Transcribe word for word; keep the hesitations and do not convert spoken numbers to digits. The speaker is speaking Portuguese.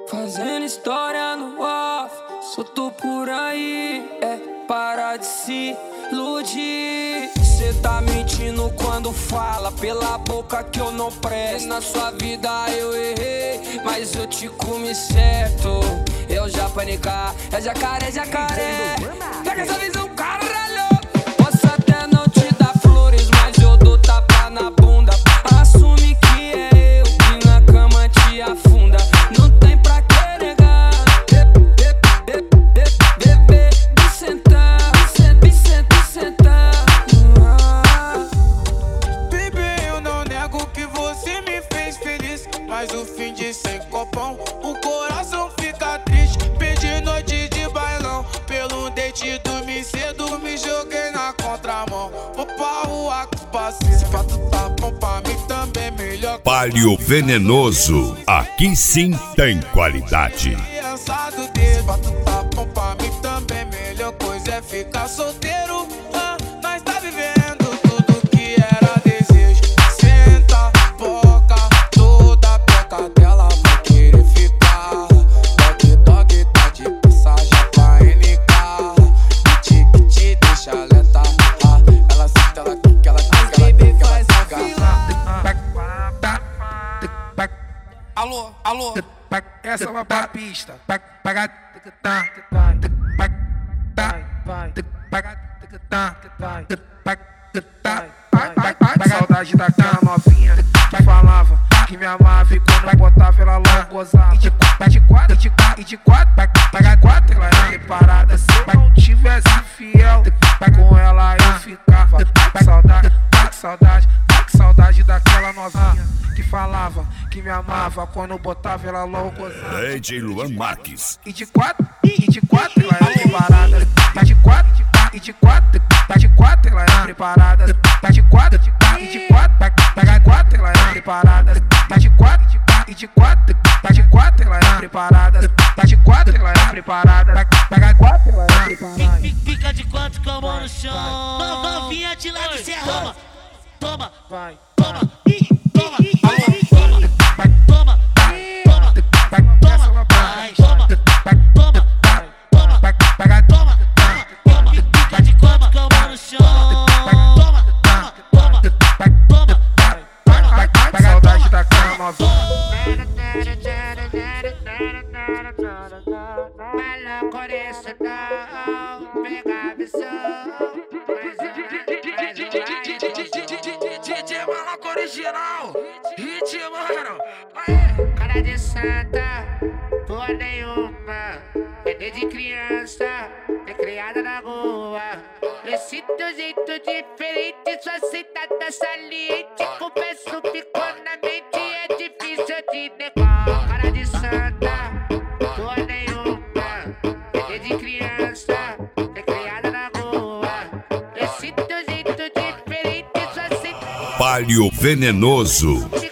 Fazendo história no off, solto por aí, é para de se iludir. Cê tá mentindo quando fala pela boca que eu não presto. Na sua vida eu errei, mas eu te comi certo. Eu já panicar, é jacaré, jacaré. Pega essa visão, caralho. Posso até não te dar flores, mas eu dou tapa na bunda. Assume que é eu que na cama te afunda. Não tem pra que negar. Bebê, de sentar, de sentar, de sentar. Bebê, eu não nego que você me fez feliz, mas o fim de sem copão, o coração fica triste. Perdi noite de bailão, pelo date dormi cedo, me joguei na contramão. Vou pra rua com parceiro, se fato tá bom pra mim também melhor. Palio Venenoso, aqui sim tem qualidade. Criançado desse, fato tá bom pra mim também melhor coisa é ficar solteiro. Ah, nós tá vivendo tudo que era desejo. Senta, boca, toda peca dela vai querer ficar. Dog, dog, tá de passagem pra N K. Tic, tic, deixa lenta. Ah, ela senta, ela quica, ela quica, ela quica, ela quica. Alô, alô, essa é uma papista. Saudade daquela novinha que falava que me amava e quando eu botava ela logo gozava. E de quatro, e de quatro, e de quatro, paga quatro, ela era preparada. Se eu não tivesse fiel, com ela eu ficava. Que saudade, que saudade, que saudade daquela novinha que falava que me amava quando eu botava ela logo gozava. D J Luan Marques. E de quatro, e de quatro, ela era preparada. Tá de quatro, e de quatro, tá de quatro, ela era preparada. Tá de quatro, e de quatro, paga quatro, ela era preparada. Tá de quatro, e de quatro, tá de quatro, ela era preparada. Tá de quatro, ela era preparada. Paga quatro, ela era preparada. Fica de quatro com a mão no chão. Novinha de lá de Serra. Toma, Vai, toma, ih, toma, vai, toma, toma, toma, toma, vai, toma, toma, toma, paga toma, toma, fica de quatro com a mão no chão. Toma, toma, toma, toma. Saudade daquela novinha. D J Maluco original, hit, mano. Cara de santa, porra nenhuma. É desde criança, é criada na rua. Esse teu jeito diferente, sua sentada saliente. Confesso, ficou na mente, é difícil de negar. Cara de santa, porra nenhuma. É desde criança, é criada na rua. Esse teu jeito diferente, sua sentada. Palio Venenoso.